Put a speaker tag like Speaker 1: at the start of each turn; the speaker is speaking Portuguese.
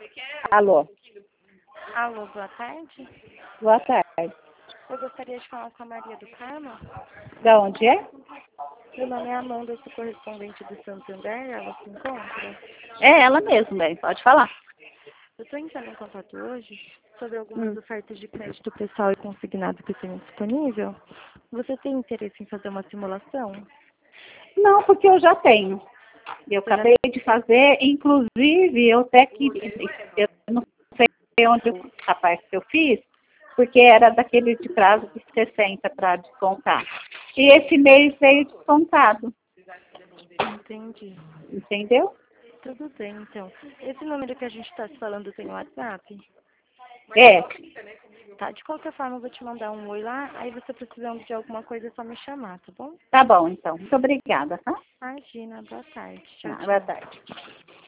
Speaker 1: Alô,
Speaker 2: Alô, boa tarde.
Speaker 1: boa tarde.
Speaker 2: Eu gostaria de falar com a Maria do Carmo.
Speaker 1: Da onde é?
Speaker 2: Meu nome é Amanda, eu sou correspondente do Santander, ela se encontra.
Speaker 1: É ela mesmo, bem, pode falar.
Speaker 2: Eu estou entrando em contato hoje sobre algumas ofertas de crédito pessoal e consignado que tem disponível. Você tem interesse em fazer uma simulação?
Speaker 1: Não, porque eu já tenho. Eu
Speaker 2: Você já...
Speaker 1: acabei de fazer, inclusive, eu até que eu não sei onde a parte que eu fiz, porque era daquele de prazo de 60 para descontar. E esse mês veio descontado,
Speaker 2: Entendi.
Speaker 1: entendeu?
Speaker 2: Tudo bem, então. Esse número que a gente está se falando tem WhatsApp?
Speaker 1: É,
Speaker 2: Tá, de qualquer forma eu vou te mandar um oi lá, aí você precisando de alguma coisa é só me chamar, tá bom?
Speaker 1: tá bom então. Muito obrigada, tá?
Speaker 2: Imagina, boa tarde. Tchau,
Speaker 1: Boa
Speaker 2: tchau.
Speaker 1: tarde.